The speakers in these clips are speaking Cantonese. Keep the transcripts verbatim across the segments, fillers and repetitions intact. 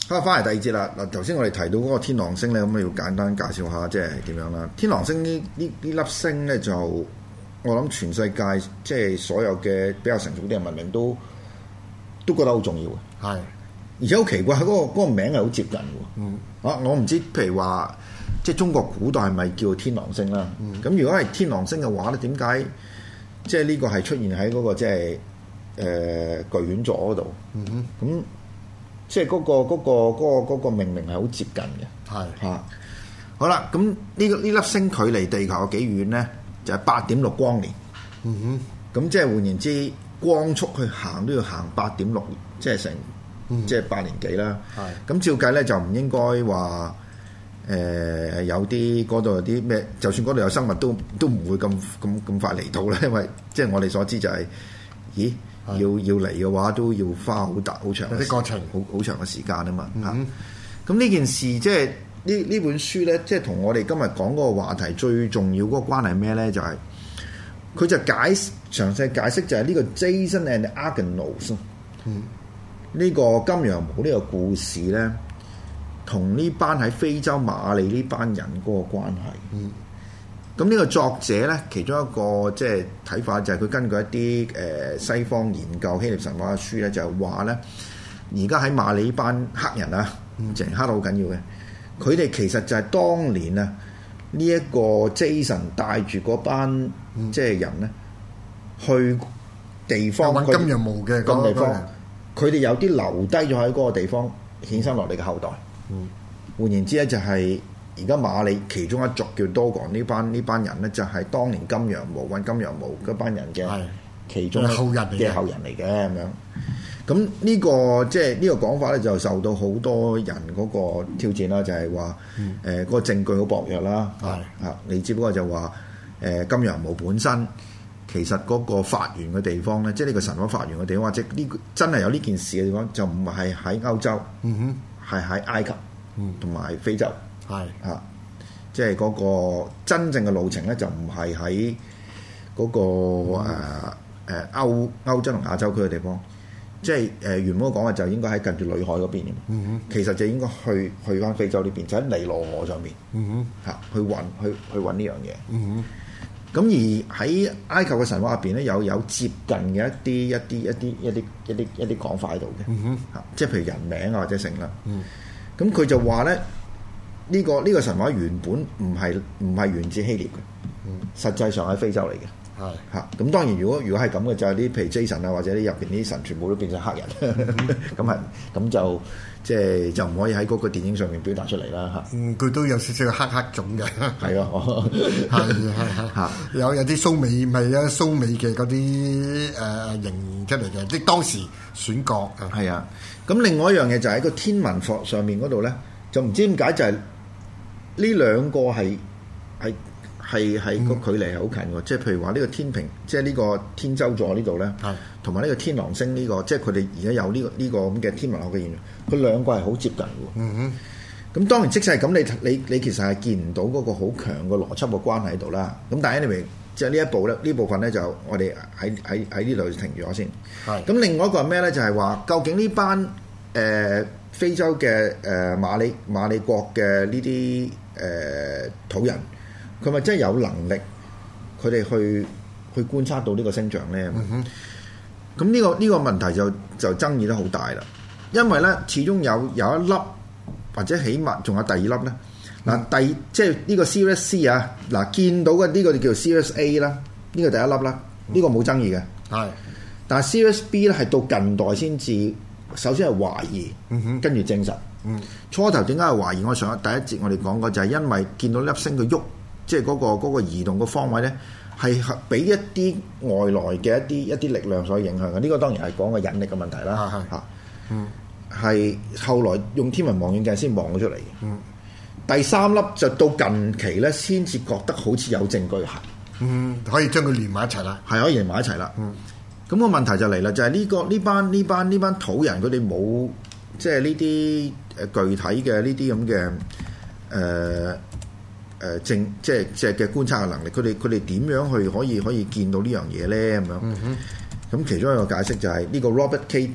好，翻嚟第二節啦。嗱，頭先我哋提到嗰個天狼星咧，咁要簡單介紹下即係點樣啦。天狼星呢呢呢粒星咧，就我諗全世界即係所有嘅比較成熟啲嘅文明都都覺得好重要嘅。 係， 而且好奇怪，嗰、嗰個嗰個名係好接近嘅。 嗯， 啊，我唔知譬如話，即係中國古代係咪叫天狼星啦？咁、嗯、如果係天狼星嘅話咧，點解即係呢個係出現喺嗰、嗰個即係誒巨犬座嗰度？嗯哼，咁。即係嗰、嗰個嗰、嗰個嗰、嗰個嗰個命名係好接近嘅，係嚇、啊。好啦，咁呢個呢粒星距離地球有幾遠咧？就係八點六光年。嗯哼，咁即係換言之，光速去行都要行八點六，即係成、嗯、即係八年幾啦。係。咁照計咧就唔應該話誒、呃、有啲嗰度有啲咩，就算嗰度有生物都都唔會咁咁咁快嚟到咧，因為即係我哋所知就係、是，咦？要要嚟嘅話都要花好大好長嘅過程，好好長嘅時間啊嘛嚇。咁呢、嗯、件事即係呢呢本書咧，即係同我哋今日講嗰個話題最重要嗰個關係係咩咧？就係、是、佢就解詳細解釋就係呢個 Jason and Argonaut 呢、嗯、個金羊毛呢個故事咧，同呢班喺非洲馬里呢班人嗰個關係。嗯咁呢個作者咧，其中一個即係睇法就係佢根據一啲誒、呃、西方研究希臘神話嘅書咧，就係話咧，而家喺馬里班黑人啊，淨係、嗯、黑得好緊要嘅，佢哋其實就係當年啊呢一個 Jason 帶住嗰班、嗯、即係人咧去地方揾金羊毛嘅嗰個地方， 佢哋有啲留低咗喺嗰個地方衍生落嚟嘅後代。嗯，換言之咧就係、是。而家馬里其中一族叫 Dogon 呢班呢班人咧，就係當年金羊毛揾金羊毛嗰班人嘅其中後人嘅後人嚟嘅咁樣。咁呢個即係呢個講法咧，就受到好多人嗰個挑戰啦，就係話誒嗰個證據好薄弱啦。係啊，你只不過就話誒金羊毛本身其實嗰個發源嘅地方咧，即係呢個神話發源嘅地方，或者呢真係有呢件事嘅地方，就唔係喺歐洲，嗯哼，係喺埃及，嗯，同埋非洲。係是啊，即係嗰個真正嘅路程咧，就唔係喺嗰個誒誒、呃、歐歐洲同亞洲區嘅地方，即係誒、呃、原本講嘅就應該喺近住裏海嗰邊嘅。嗯哼，其實就應該去去翻非洲呢邊，就喺尼羅河上面。嗯哼，嚇、啊、去揾去去揾呢樣嘢。嗯哼，咁而喺埃及嘅神話入邊咧，有有接近嘅一啲一啲一啲一啲一啲一啲講法喺度嘅。嗯哼，嚇、啊，即係譬如人名啊或者成啦。嗯，咁佢就話咧。呢、這個呢、這個神話原本唔係唔係源自希臘嘅，嗯、實際上喺非洲嚟嘅。係嚇咁當然，如果如果係咁嘅，就係、是、啲譬如 Jason 啊，或者啲入邊啲神全部都變成黑人，咁係咁就即係就唔可以喺嗰個電影上面表達出嚟啦嚇。嗯， 佢都有少少黑黑種嘅， 係啊， 係係係有有啲蘇美咪有蘇美嘅嗰啲誒形出嚟嘅，即係當時選角啊。 係啊，咁另外一樣嘢就喺個天文學上面嗰度咧，就唔知點解就係、是。呢兩個係係係係個距離係好近嘅，即係、嗯、譬如話呢個天平，即係呢個天舟座呢度咧，同埋呢個天狼星呢、呢個，即係佢哋而家有呢、呢個呢、呢個咁嘅天文學嘅現象，佢兩個係好接近嘅。嗯哼，咁當然即使係咁，你你你其實係見唔到嗰個好強嘅邏輯嘅關係喺度啦。咁但係 anyway，即係呢一步咧，呢部分咧就我哋喺喺喺呢度停咗先。係咁，另外一個係咩咧？就係、係、話究竟呢班誒、呃、非洲嘅誒、呃、馬里馬里國嘅呢啲誒、呃、土人，佢咪真係有能力，佢哋去去觀察到呢個星象咧？咁呢、嗯哼呢個呢、呢個問題就就爭議得好大啦。因為咧，始終有有一粒或者起碼仲有第二粒咧。嗱、嗯，第即係呢個 Sirius C 啊，嗱見到嘅呢個就叫 Sirius A 啦，呢個第一粒啦，呢、呢個冇爭議嘅。係、嗯，但係 Sirius B 咧係到近代先至，首先係懷疑，嗯、哼跟住證實。嗯，初頭點解係懷疑？我上第一節我哋講過就係因為見到粒星佢喐，即係嗰個嗰個移動嘅方位咧，係俾一啲外來嘅一啲一啲力量所影響嘅。呢、這個當然係講個引力嘅問題啦。嚇、啊，嗯，係後來用天文望遠鏡先望咗出嚟嘅。嗯，第三粒就到近期咧，先至覺得好似有證據係， 嗯，可以將佢連埋一齊啦， 係可以連埋一齊啦。嗯，咁個問題就嚟啦，就係呢個呢班呢班呢班土人佢哋冇即係呢啲。誒具體嘅呢啲咁嘅誒誒證，即係即係嘅觀察嘅能力，佢哋佢哋點樣去可以可以見到呢樣嘢咧？咁樣，咁、嗯、哼其中一個解釋就係呢個 Robert K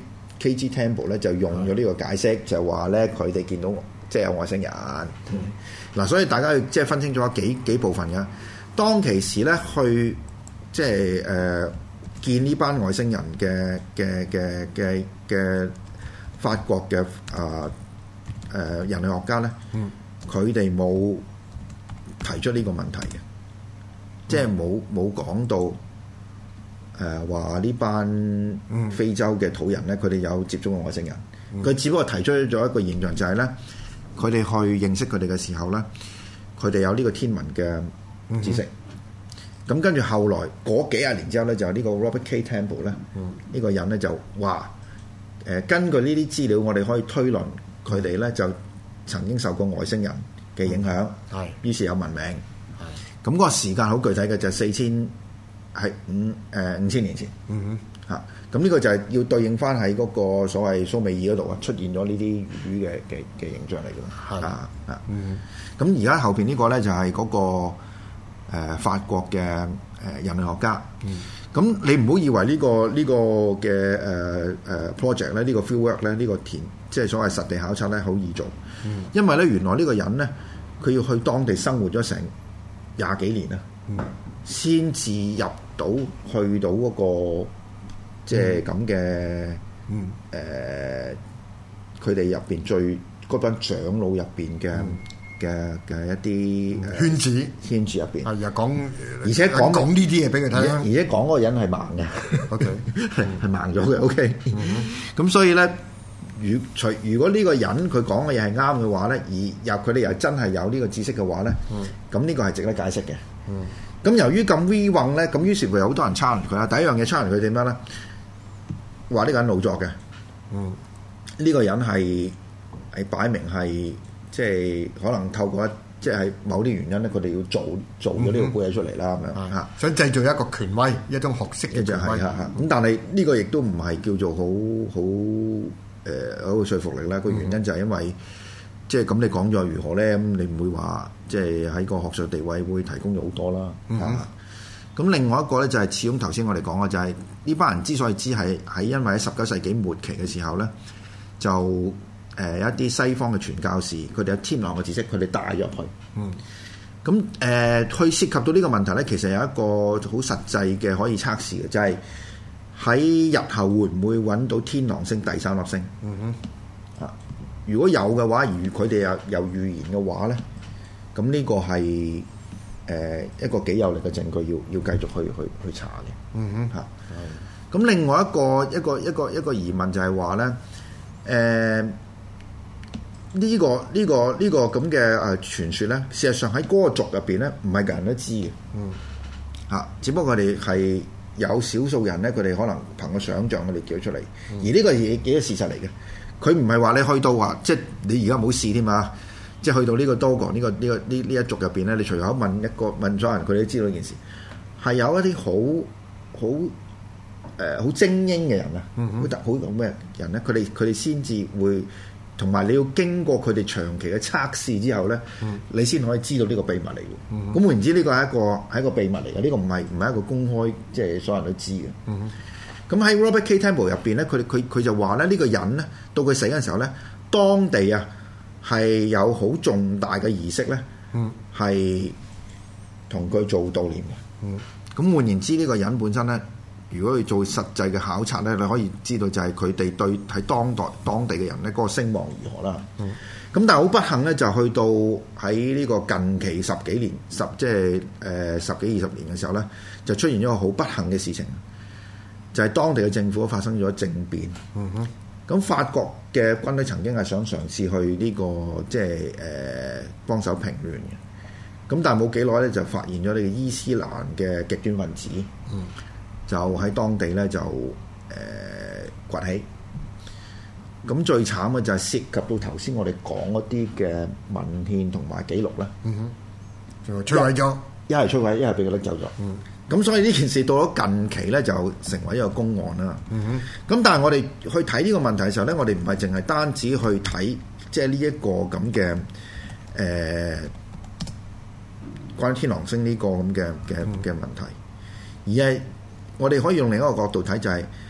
K G Temple 咧就用咗呢個解釋，就話咧佢哋見到即係有外星人。嗱、嗯，所以大家要即係分清楚幾幾部分嘅。當其時咧去即係誒、呃、見呢班外星人嘅嘅嘅嘅嘅法國嘅啊誒人類學家咧，佢哋冇提出呢個問題嘅，即係冇冇講到誒話呢班非洲嘅土人咧，佢哋有接觸過外星人。佢、嗯、只不過提出咗一個現象，就係咧佢哋去認識佢哋嘅時候咧，佢哋有呢個天文嘅知識。咁跟住後來嗰幾廿年之後咧，就呢個 Robert K. Temple 咧，呢、嗯、個人咧就話誒、呃、根據呢啲資料，我哋可以推論佢哋咧就曾經受過外星人嘅影響，係、嗯，於是有文明。係，咁嗰個時間好具體嘅，就係四千係五誒、呃、五千年前。嗯哼，嚇，咁呢個就係要對應翻喺嗰個所謂蘇美爾嗰度啊，出現咗呢啲魚嘅嘅嘅形象嚟㗎。係啊啊，嗯，咁而家後邊呢個咧就係嗰、那個。誒、呃、法國嘅誒、呃、人類學家，咁、嗯、你唔好以為呢、這個呢、這個嘅誒誒 project 咧，呢個 fieldwork 咧，呢個填即係所謂實地考察咧，好易做，嗯、因為咧原來呢個人咧，佢要去當地生活咗成廿幾年啊，先至、嗯、入到去到嗰、那個即係咁嘅誒，佢哋入邊最嗰班長老入邊嘅。嗯嘅嘅一啲圈子圈子入邊， 係又講， 而且講講呢啲嘢俾佢睇， 而且講嗰個人係盲嘅，OK 係係盲咗嘅 OK。咁、嗯、所以咧，如除如果呢個人佢講嘅嘢係啱嘅話咧，而又佢哋又真係有呢個知識嘅話咧，咁呢、嗯、個係值得解釋嘅。咁、嗯、由於咁 we 運咧，咁於是乎有好多人 challenge 佢啦。第一樣嘢 challenge 佢點樣咧？話呢個人老作嘅，嗯，呢個人係係擺明係。即係可能透過一即係某啲原因咧，佢哋要做做咗呢個故事出嚟啦，咁樣嚇， 想製造一個權威，一種學識嘅權威嚇。 咁但係呢個亦都唔係叫做好好誒好說服力啦。個原因就係因為、嗯、即係咁你講咗如何咧？咁你唔會話即係喺個學術地位會提供咗好多啦。嚇、嗯哼。咁另外一個咧就係始終頭先我哋講嘅就係呢班人之所以知係係因為喺十九世紀末期嘅時候咧就。誒、呃、一啲西方嘅傳教士，佢哋有天文嘅知識，佢哋帶入去。嗯。咁誒、呃，去涉及到呢個問題咧，其實有一個好實際嘅可以測試嘅，就係、是、喺日後會唔會揾到天狼星第三粒星？嗯哼。啊，如果有嘅話，如佢哋有有預言嘅話咧，咁呢個係誒、呃、一個幾有力嘅證據要，要要繼續去去去查嘅。嗯哼。嚇、啊。係。咁另外一個一個一個一個疑問就係話咧，誒、呃。呢、這個呢、這個呢、這個咁嘅誒傳說咧，事實上喺嗰個族入邊咧，唔係人人都知嘅。嗯，嚇，只不過佢哋係有少數人咧，佢哋可能憑個想像，佢哋叫出嚟。嗯、而呢個係幾個事實嚟嘅。佢唔係話你去到話，即係你而家冇試添嘛。即係去到呢個多國呢個呢、這個呢呢一族入邊咧，你隨口問一個問咗人，佢哋都知道呢件事係有一啲好好誒好精英嘅人啊，好特好咁嘅人咧，佢哋佢哋先至會。同埋你要經過佢哋長期嘅測試之後咧，嗯、你先可以知道呢個秘密嚟嘅。咁換言之，呢個係一個係一個秘密嚟嘅。呢、呢個唔係唔係一個公開，即係所有人都知嘅。咁喺、嗯、Robert K. Temple 入邊咧，佢佢佢就話咧，呢、呢個人咧到佢死嘅時候咧，當地啊係有好重大嘅儀式咧，係同佢做悼念嘅。咁、嗯、換言之，呢、呢個人本身咧。如果佢做實際嘅考察咧，你可以知道就係佢哋對喺當代當地嘅人咧嗰個聲望如何啦。咁、嗯、但係好不幸咧，就去到喺呢個近期十幾年十即係誒十幾二十年嘅時候咧，就出現咗一個好不幸嘅事情，就係、是、當地嘅政府發生咗政變。咁、嗯、哼法國嘅軍隊曾經係想嘗試去呢、這個即係誒幫手平亂嘅，咁但係冇幾耐咧就發現咗呢個伊斯蘭嘅極端分子。嗯就喺當地咧就誒、呃、崛起，咁最慘嘅就係涉及到頭先我哋講嗰啲嘅文獻同埋記錄啦。嗯哼，就摧毀咗，一係摧毀，一係俾佢拎走咗。嗯，咁所以呢件事到咗近期咧就成為一個公案啦。嗯哼，咁但係我哋去睇呢個問題嘅時候咧，我哋唔係淨係單止去睇即係呢一個咁嘅誒關於天狼星呢個咁嘅嘅嘅問題，而係我哋可以用另一個角度睇，就係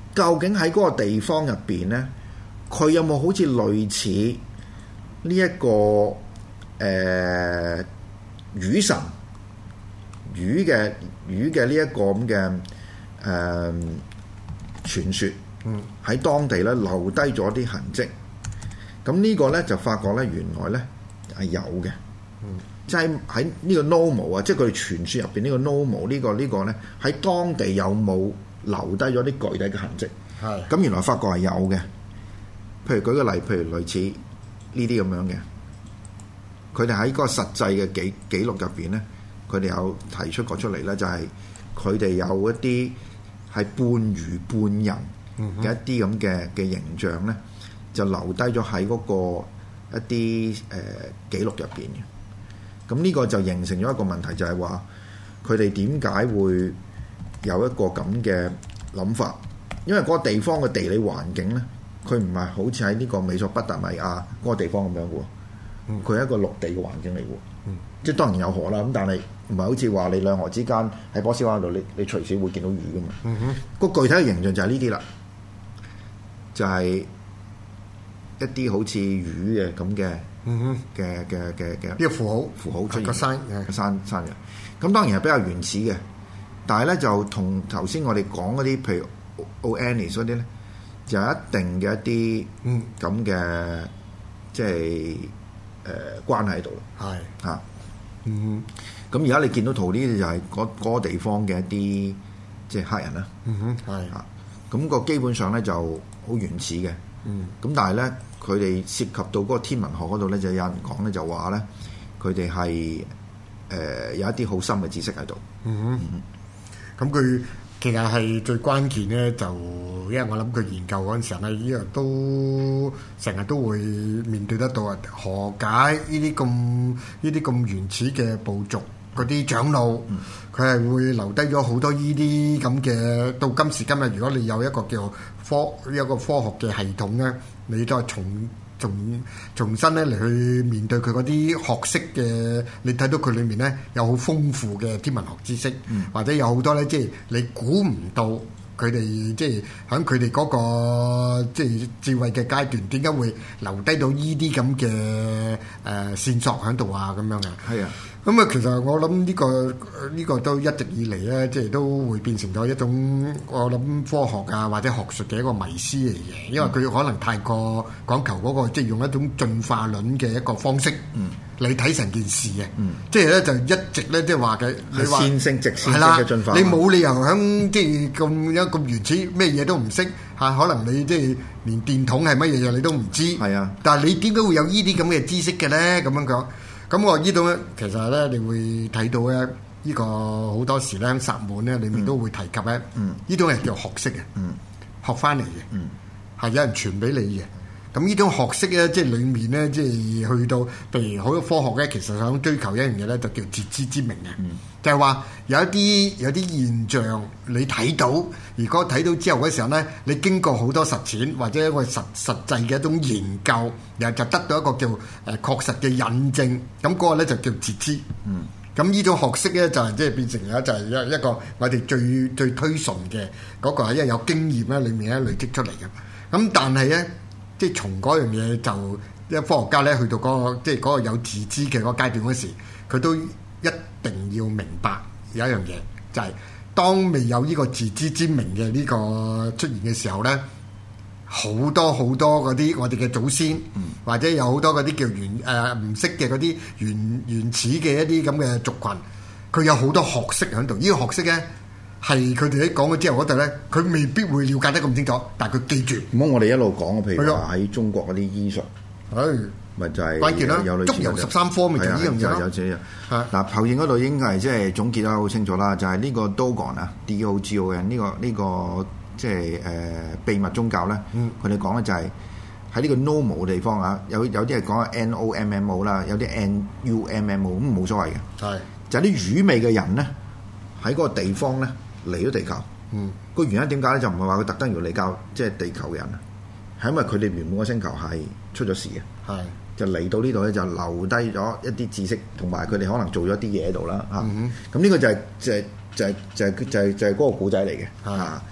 究竟喺嗰個地方入邊咧，佢有冇好似類似呢、這、一個誒、呃、魚神魚嘅魚嘅呢一個咁嘅誒傳說，喺當地咧留低咗啲痕跡。咁呢個咧就發覺咧原來咧係有嘅，即係喺呢個 normal 啊，即係佢哋傳說入邊呢個 normal 呢個呢個咧喺當地有冇留低咗啲具體嘅痕跡？係咁原來發覺係有嘅。譬如舉個例，譬如類似呢啲咁樣嘅，佢哋喺嗰個實際嘅記記錄入邊咧，佢哋有提出過出嚟咧，就係佢哋有一啲係半魚半人嘅一啲咁嘅嘅形象咧。就留低咗喺嗰個一啲誒、呃、記錄入邊嘅，咁呢個就形成咗一個問題，就係話佢哋點解會有一個咁嘅諗法？因為嗰個地方嘅地理環境咧，佢唔係好似喺呢個美索不達米亞嗰個地方咁樣嘅喎，佢係一個陸地嘅環境嚟嘅，嗯、即係當然有河啦，咁但係唔係好似話你兩河之間喺波斯灣度，你你隨時會見到魚㗎嘛？嗯、哼個具體嘅形象就係呢啲啦，就係、是。一啲好似魚嘅咁嘅嘅嘅嘅嘅呢個符號符號出現個山個山山嘅，咁當然係比較原始嘅，但係咧就同頭先我哋講嗰啲，譬如 Oannes 嗰啲咧，就有一定嘅一啲咁嘅即係誒、呃、關係喺度咯。係嚇，嗯，咁而家你見到圖呢啲就係嗰嗰個地方嘅一啲即係黑人啦。嗯哼，係嚇，咁個基本上咧就好原始嘅。嗯，咁但係咧，佢哋涉及到嗰個天文學嗰度咧，就有人講咧，就話咧，佢哋係誒有一啲好深嘅知識喺度。嗯哼，咁佢、嗯、其實係最關鍵咧，就因為我諗佢研究嗰陣時候咧，呢個都成日都會面對得到啊，何解呢啲咁呢啲咁原始嘅部族嗰啲長老，佢係、嗯、會留低咗好多呢啲咁嘅，到今時今日，如果你有一個叫科一個科學嘅系統咧，你都係重重重新咧嚟去面對佢嗰啲學識嘅，你睇到佢裏面咧有好豐富嘅天文學知識，嗯、或者有好多咧，即係你估唔到佢哋即係喺佢哋嗰個即係智慧嘅階段，點解會留低到呢啲咁嘅誒線索喺度啊？咁樣嘅係啊。咁啊，其實我諗呢、這個呢、這個都一直以嚟咧，即係都會變成咗一種我諗科學啊或者學術嘅一個迷思嚟嘅，因為佢可能太過講求嗰、那個即係用一種進化論嘅一個方式嚟睇成件事嘅，嗯、即係咧就一直咧即係話嘅你話線性直線性嘅進化，你冇理由響即係咁一咁原始咩嘢都唔識嚇，可能你即係連電筒係乜嘢嘢你都唔知，係啊，但係你點解會有呢啲咁嘅知識嘅咧？咁樣講。咁我呢度咧，其實咧，你會睇到咧，呢個好多時咧，薩滿咧，裏面都會提及咧，呢種係叫學識嘅，嗯、學翻嚟嘅，係、嗯、有人傳俾你嘅。咁呢種學識咧，即係裏面咧，即係去到，譬如好多科學咧，其實想追求一樣嘢咧，就叫自知之明嘅，嗯、就係話有一啲有啲現象你睇到，如果睇到之後嘅時候咧，你經過好多實踐或者一個實實際嘅一種研究，然後就得到一個叫誒確實嘅印證，咁嗰個咧就叫自知。嗯，咁呢種學識咧就係即係變成咗就係一一個我哋最最推崇嘅嗰個係因為有經驗咧，裡面咧累積出嚟嘅。咁但係咧。即係從嗰樣嘢就，因為科學家咧去到嗰、那個即係嗰個有自知嘅嗰個階段嗰時，佢都一定要明白有一樣嘢，就係、是、當未有呢個自知之明嘅呢個出現嘅時候咧，好多好多嗰啲我哋嘅祖先，嗯、或者有好多嗰啲叫原誒唔識嘅嗰啲原原始嘅一啲咁嘅族群，佢有好多學識喺度，呢、這個學識咧。係佢哋喺講咗之後嗰度咧，佢未必會了解得咁清楚，但係佢記住。唔好，我哋一路講，譬如話喺中國嗰啲醫術，係咪就係關鍵啦？足游十三科咪就呢樣嘢咯。有這樣嗱，後面嗰度已經係即係總結得好清楚啦，就係呢個 Dogon 啊 ，D O G O N 呢個呢個即係誒秘密宗教咧。佢哋講咧就係喺呢個 normal 嘅地方啊，有有啲係講 N O M M O 啦，有啲 N U M M O 咁冇所謂嘅。係就係啲愚昧嘅人咧，喺嗰個地方咧。嚟咗地球，嗯，個原因點解咧？就唔係話佢特登要嚟教，即係地球嘅人啊，係因為佢哋原本個星球係出咗事嘅，係是就嚟到呢度咧，就留低咗一啲知識，同埋佢哋可能做咗啲嘢喺度啦，嚇、嗯哼，咁呢個就係、是、就係、是、就係、是、就係、是、就係、是、就係、是、嗰個古仔嚟嘅，嚇，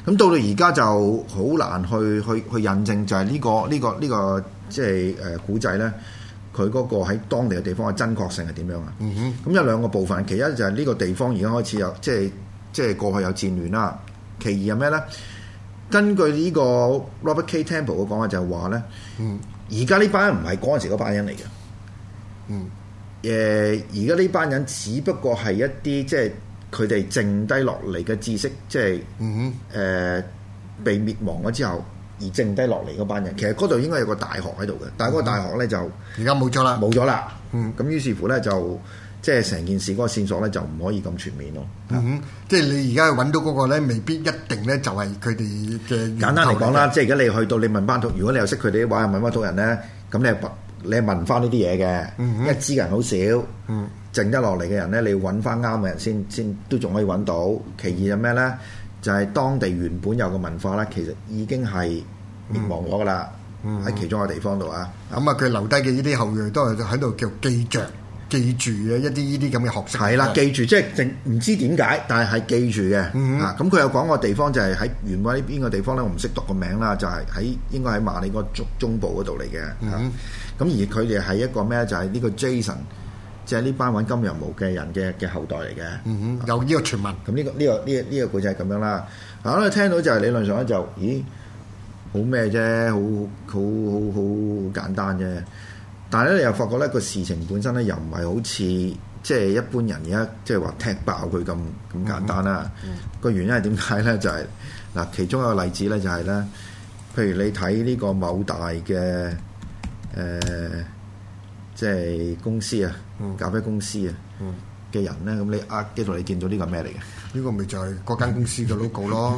咁到到而家就好難去去去印證就係呢個呢個呢個即係誒古仔咧，佢嗰個喺當地嘅地方嘅真確性係點樣啊？咁、嗯、有兩個部分，其一就係呢個地方而家開始有即係即係過去有戰亂啦。其二係咩咧？根據呢個 Robert K. Temple 嘅講法就係話咧，而家呢班人唔係嗰陣時嗰班人嚟嘅。嗯，誒而家呢班人只不過係一啲即係佢哋剩低落嚟嘅知識，即係誒、呃、被滅亡咗之後而剩低落嚟嗰班人。其實嗰度應該有個大學喺度嘅，但係嗰個大學咧就而家冇咗啦， 冇咗啦。嗯，咁於是乎咧就即係成件事嗰個線索咧就唔可以咁全面咯。 嗯，即係你而家揾到嗰個咧，未必一定咧就係佢哋嘅。簡單嚟講啦，即係而家你去到你問班土，如果你又識佢哋啲話，問班土人咧，咁你你問翻呢啲嘢嘅，嗯、一知人好少，嗯、剩得落嚟嘅人咧，你要揾翻啱嘅人先，先都仲可以揾到。其二係咩咧？就係、是、當地原本有個文化咧，其實已經係滅亡咗噶啦，喺、嗯、其中一個地方度啊。咁啊、嗯，佢、嗯、留低嘅呢啲後裔都係喺度叫記着。記住嘅一啲呢啲咁嘅學識係啦，記住即係淨唔知點解，但係係記住嘅。嗯、啊，咁佢有講個地方就係喺原本呢邊個地方咧，我唔識讀個名啦，就係、是、喺應該喺馬里嗰中中部嗰度嚟嘅。咁、嗯啊、而佢哋係一個咩？就係、是、呢個 Jason，即係呢班揾金羊毛嘅人嘅嘅後代嚟嘅。嗯、有呢個傳聞。咁呢、這個呢、這個呢、這個呢、這個故仔係咁樣啦。嗱、啊，我哋聽到就係理論上咧就，咦，好咩啫？好好好好好簡單啫。但係咧，你又發覺咧個事情本身咧，又唔係好似即係一般人而家即係話踢爆佢咁咁簡單啦。個、嗯嗯、原因係點解咧？就係、是、嗱，其中一個例子咧就係、是、咧，譬如你睇呢個某大嘅誒、呃，即係公司啊，咖啡公司啊嘅人咧，咁你啊基度你見到呢個咩嚟嘅？呢個咪就係嗰間公司嘅 logo 咯。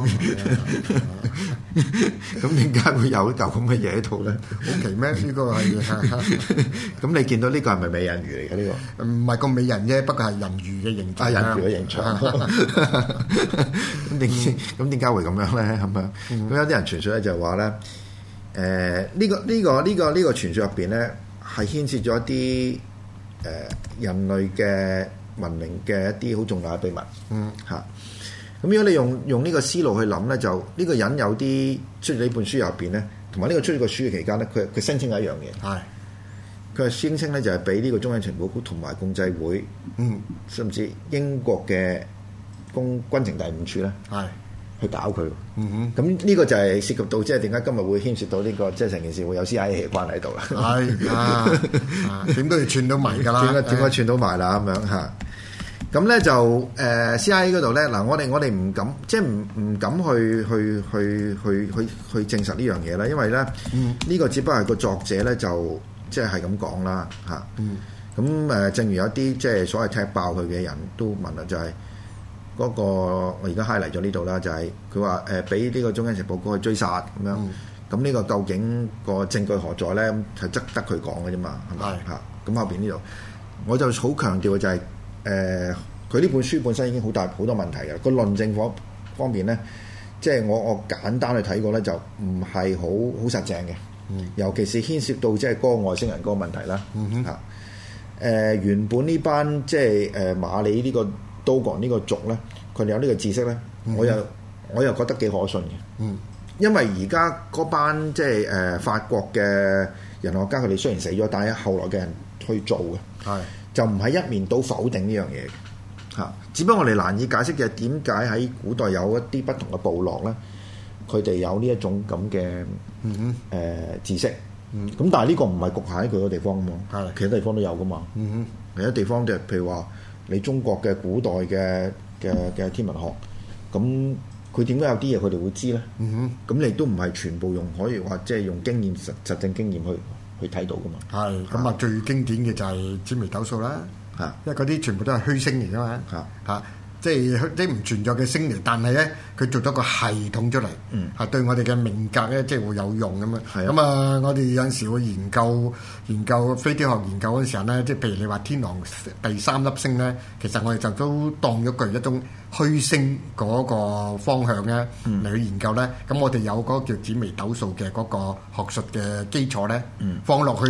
咁點解會有一嚿咁嘅嘢喺度咧？好奇咩？呢個係咁你見到呢個係咪美人魚嚟嘅呢個？唔係個美人啫，不過係人魚嘅形象。啊，人魚嘅形象。咁點咁點解會咁樣咧？係咪？咁有啲人傳説咧就係話咧，誒呢個呢個呢個呢個傳説入邊咧係牽涉咗一啲誒人類嘅文明嘅一啲好重要嘅秘密。嗯，嚇。咁如果你用用呢個思路去諗咧，就呢個人有啲出咗呢本書入邊咧，同埋呢個出呢個書嘅期間咧，佢佢聲稱係一樣嘢。係，佢係聲稱咧就係俾呢個中央情報局同埋共濟會，嗯，甚至英國嘅公軍情第五處咧，係去搞佢。嗯哼，咁呢個就係涉及到即係點解今日會牽涉到呢個即係成件事會有 C I A 嘅關係喺度啦。係啊，點都要串到埋㗎啦。點解點解串到埋啦？咁樣嚇。咁咧就誒、呃、C I A 嗰度咧，嗱我哋我哋唔敢，即係唔唔敢去去去去去去證實呢樣嘢啦，因為咧呢、嗯、個只不過係個作者咧就即係係咁講啦嚇。咁誒、嗯呃，正如有啲即係所謂踢爆佢嘅人都問啦，就係、是、嗰、那個我而家 highlight 咗呢度啦，就係佢話誒俾呢個中央情報局去追殺咁樣，咁呢、嗯、個究竟個證據何在咧？係則得佢講嘅啫嘛，係咪嚇？咁後邊呢度我就好強調嘅就係、是。誒，佢呢、呃、本書本身已經好大好多問題嘅，個論證方方面咧，即係我我簡單去睇過咧，就唔係好好實淨嘅，嗯、尤其是牽涉到即係嗰個外星人嗰個問題啦。嚇、嗯哼，誒、呃、原本呢班即係誒馬里呢個 Dogon 呢個族咧，佢哋有呢個知識咧，嗯、哼我又我又覺得幾可信嘅。嗯，因為而家嗰班即係誒、呃、法國嘅人學家，佢哋雖然死咗，但係後來嘅人去做嘅。係。就唔係一面倒否定呢樣嘢嚇，只不過我哋難以解釋嘅點解喺古代有一啲不同嘅部落咧，佢哋有呢一種咁嘅誒知識，咁、嗯、但係呢個唔係局限喺佢個地方啊嘛，的其他地方都有噶嘛，其他、嗯、哼地方就譬如話你中國嘅古代嘅嘅嘅天文學，咁佢點解有啲嘢佢哋會知咧？咁、嗯、哼你都唔係全部用可以話即係用經驗實實證經驗去。去睇到噶嘛？係咁啊！最經典嘅就係紫微斗數啦，嚇的，因為嗰啲全部都係虛星嚟噶嘛，嚇嚇的，即係啲唔存在嘅星嚟，但係咧佢做咗個系統出嚟，嗯，係對我哋嘅命格咧，即係會有用咁啊。咁啊的，我哋有陣時會研究研究飛碟學研究嗰陣時候咧，即係譬如你話天狼第三粒星咧，其實我哋就都當咗佢一種虛星嗰個方向咧嚟、嗯、去研究咧，咁我哋有嗰個叫紫微斗數嘅嗰個學術嘅基礎咧，嗯、放落去咧，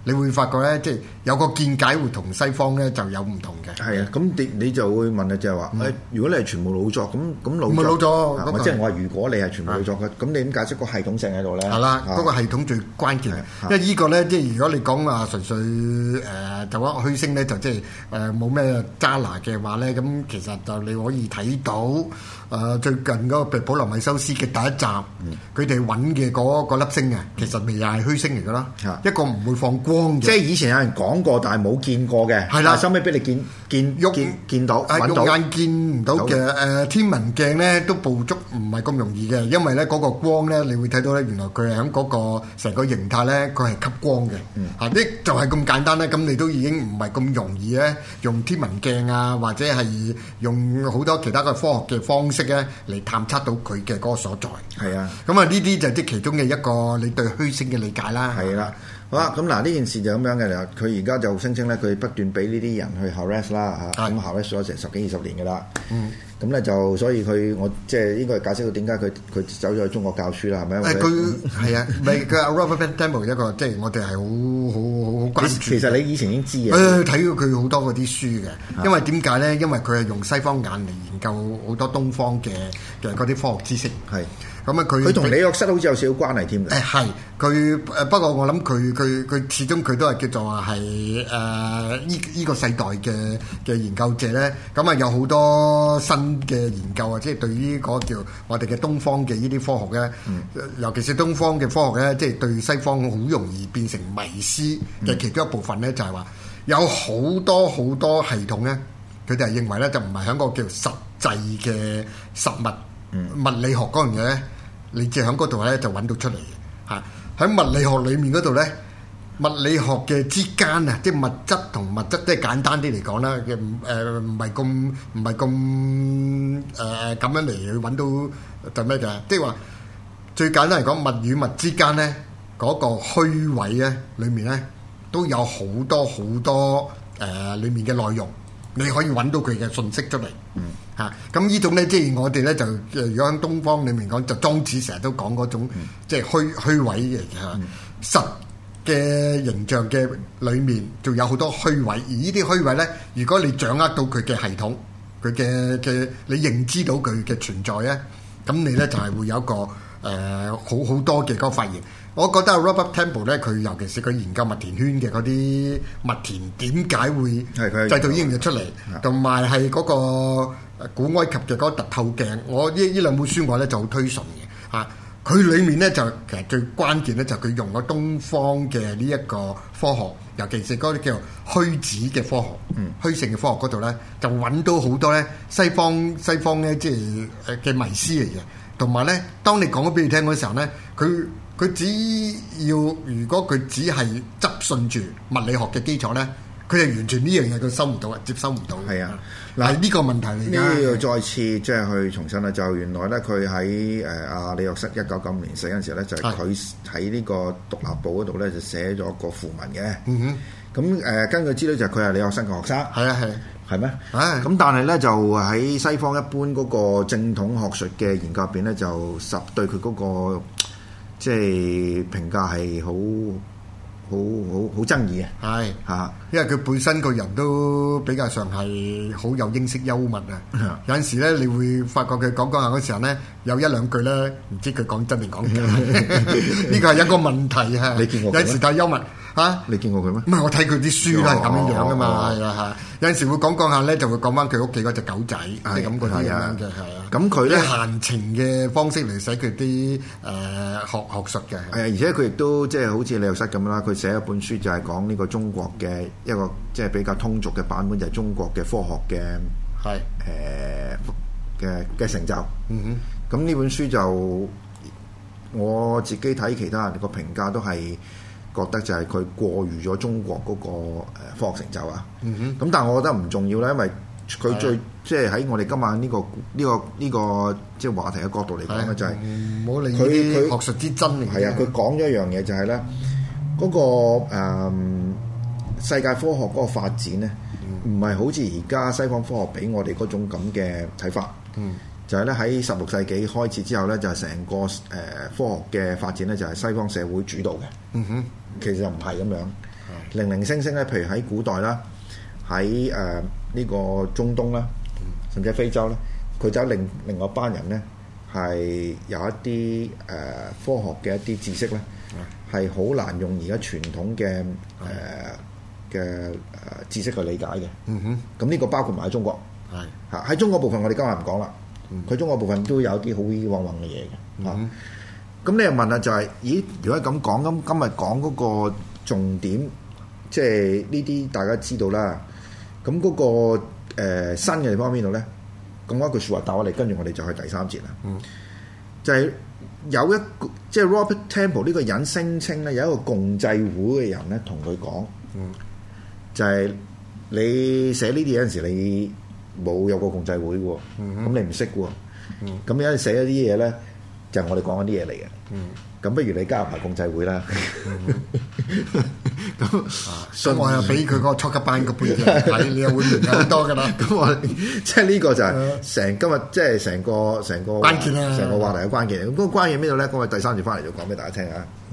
你會發覺咧，即係有個見解會同西方咧就有唔同嘅。 係啊，咁你你就會問啊，就係話誒，如果你係全部老作，咁咁老唔係老作， 作，即係我話如果你係全部老作嘅，咁你點解釋個系統性喺度咧？ 係啦，嗰個系統最關鍵，因為依個咧，即係如果你講話純粹誒就話虛聲咧，就即係誒冇咩揸拿嘅話咧，咁其實就你可以睇到誒最近嗰個普羅米修斯嘅第一集，佢哋揾嘅嗰粒星啊，其實咪又係虛聲嚟噶啦，一個唔會放光嘅。 即係以前有人講過，但係冇見過嘅。係啦，收尾俾你見見喐見見到， 啊， 揾到。 肉眼見唔到嘅誒天文鏡咧都捕捉唔係咁容易嘅，因為咧嗰個光咧，你會睇到咧，原來佢係喺嗰個成個形態咧，佢係吸光嘅。嚇，啲就係咁簡單咧，咁你都已經唔係咁容易咧，用天文鏡啊，或者係用好多其他嘅科學嘅方式咧嚟探測到佢嘅嗰個所在。 係啊， 咁啊呢啲就即係其中嘅一個你對虛星嘅理解啦。 係啦。好啦，咁嗱呢件事就咁樣嘅啦。佢而家就聲稱咧，佢不斷俾呢啲人去 harass 啦嚇，咁 harass 咗成十幾二十年嘅啦。嗯，咁咧就所以佢我即係應該解釋到點解佢佢走咗去中國教書啦，係咪？ 誒佢係啊，咪佢 Robert Temple 一個即係我哋係好好好好關注。 其實你以前已經知嘅。 誒睇過佢好多嗰啲書嘅，因為點解咧？因為佢係用西方眼嚟研究好多東方嘅嘅嗰啲科學知識。係。咁啊，佢佢同李約瑟好似有少少關係添嘅。 誒係，佢誒不過我諗佢佢佢始終佢都係叫做話係誒依依個世代嘅嘅研究者咧。咁啊有好多新嘅研究啊，即係對於嗰叫我哋嘅東方嘅依啲科學咧，嗯、尤其是東方嘅科學咧，即係對西方好容易變成迷思嘅其中一部分咧，就係話有好多好多系統咧，佢哋係認為咧就唔係喺個叫實際嘅實物、嗯、物理學嗰樣嘢咧。你即係喺嗰度咧就揾到出嚟嘅嚇，喺物理學裡面嗰度咧，物理學嘅之間啊，即係物質同物質，即係簡單啲嚟講啦，嘅誒唔係咁唔係咁誒咁樣嚟去揾到就咩嘅？即係話最簡單嚟講，物與物之間咧嗰個虛位咧，裡面咧都有好多好多誒裡面嘅內容，你可以揾到佢嘅信息出嚟。嗯。嚇，咁呢種咧，即係我哋咧就，如果喺東方裡面講，就莊子成日都講嗰種，嗯、即係虛虛位嘅嚇，嗯、實嘅形象嘅裡面，仲有好多虛位。而呢啲虛位咧，如果你掌握到佢嘅系統，佢嘅嘅你認知到佢嘅存在咧，咁你咧就係會有一個誒、呃、好好多嘅嗰個發現。我覺得 Robert Temple 咧，佢尤其是佢研究麥田圈嘅嗰啲麥田點解會製造呢樣嘢出嚟，同埋係嗰個古埃及嘅嗰個凸透鏡，我呢呢兩本書我咧就好推崇嘅嚇。佢裡面咧就其實最關鍵咧就佢用咗東方嘅呢一個科學，尤其是嗰啲叫虛子嘅科學、嗯、虛性嘅科學嗰度咧，就揾到好多咧西方西方咧即係誒嘅迷思嚟嘅，同埋咧當你講咗俾你聽嗰時候咧，佢。佢只要如果佢只係執信住物理學嘅基礎咧，佢就完全呢樣嘢佢收唔到啊，接收唔到。係啊，嗱呢個問題嚟㗎。呢要再次即係去重申啦，就原來咧佢喺誒阿李約瑟一九九五年死嗰陣時咧，就係佢喺呢個獨立報嗰度咧就寫咗個附文嘅。嗯哼。咁誒、呃、根據資料就係佢係李約瑟嘅學生。係啊係。係咩？啊！咁但係咧就喺西方一般嗰個正統學術嘅研究入邊咧，就實對佢嗰、嗰個。即係評價係好好好好爭議嘅，係嚇， 因為佢本身個人都比較上係好有英式幽默啊。的有陣時咧，你會發覺佢講講下嗰時候咧，有一兩句咧，唔知佢講真定講假。呢個係一個問題啊！ 你見過佢？ 有陣時太幽默嚇，啊、你見過佢咩？唔係我睇佢啲書都係咁樣樣噶嘛，係啊係。有陣時會講講下咧，就會講翻佢屋企嗰隻狗仔，係咁嗰啲咁樣嘅，係啊。咁佢咧閒情嘅方式嚟寫佢啲誒學學術嘅。 係啊，而且佢亦都即係好似李約瑟咁啦，佢寫一本書就係講呢個中國嘅一個即係比較通俗嘅版本，就係中國嘅科學嘅係誒嘅嘅成就。嗯哼。咁呢本書就我自己睇其他人個評價都係覺得就係佢過譽咗中國嗰個誒科學成就啊。嗯哼。咁但係我覺得唔重要啦，因為佢最即係喺我哋今晚呢個呢個呢個即係話題嘅角度嚟講咧，就係唔好理佢佢學術之爭嚟嘅。 係啊，佢講咗一樣嘢就係咧，嗰個誒世界科學嗰個發展咧，唔係好似而家西方科學俾我哋嗰種咁嘅睇法。嗯。就係咧喺十六世紀開始之後咧，就係成個誒科學嘅發展咧，就係西方社會主導嘅。嗯哼，其實唔係咁樣。 零零星星咧，譬如喺古代啦，喺誒呢個中東啦，甚至係非洲咧，佢就另另外一班人咧係有一啲誒、呃、科學嘅一啲知識咧，係好難用而家傳統嘅誒嘅誒知識去理解嘅。嗯哼，咁呢個包括埋喺中國。係嚇喺中國部分，我哋今日唔講啦。佢、嗯、中國部分都有啲好虛晃晃嘅嘢嘅嚇。咁、嗯啊、你又問下就係、是，咦？如果咁講，咁今日講嗰個重點，即係呢啲大家知道啦。咁嗰、那個、呃、新嘅地方邊度咧？咁一句説話答我哋，跟住我哋就去第三節啦。嗯、就係有一個即係 Robert Temple 呢個人聲稱咧，有一個共濟會嘅人咧同佢講，嗯、就係你寫呢啲有陣時你。冇有個共濟會嘅喎，咁、嗯、你唔識喎，咁、嗯、有陣寫一啲嘢咧，就係、是、我哋講緊啲嘢嚟嘅。咁、嗯、不如你加入埋共濟會啦。咁，所以我又俾佢嗰個初級班個背景睇，你又會明好多㗎啦。咁我即係呢個就係成今日即係成個成個關鍵啦，成個話題嘅關鍵。咁嗰個關鍵邊度咧？咁我第三節翻嚟就講俾大家聽啊。